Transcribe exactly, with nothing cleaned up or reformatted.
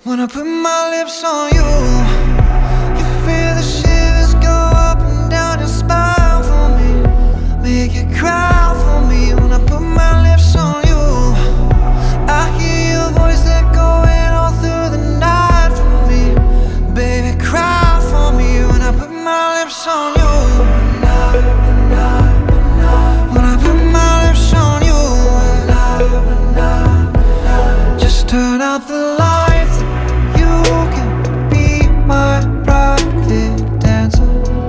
When I put my lips on you, you feel the shivers go up and down your spine for me. Make you cry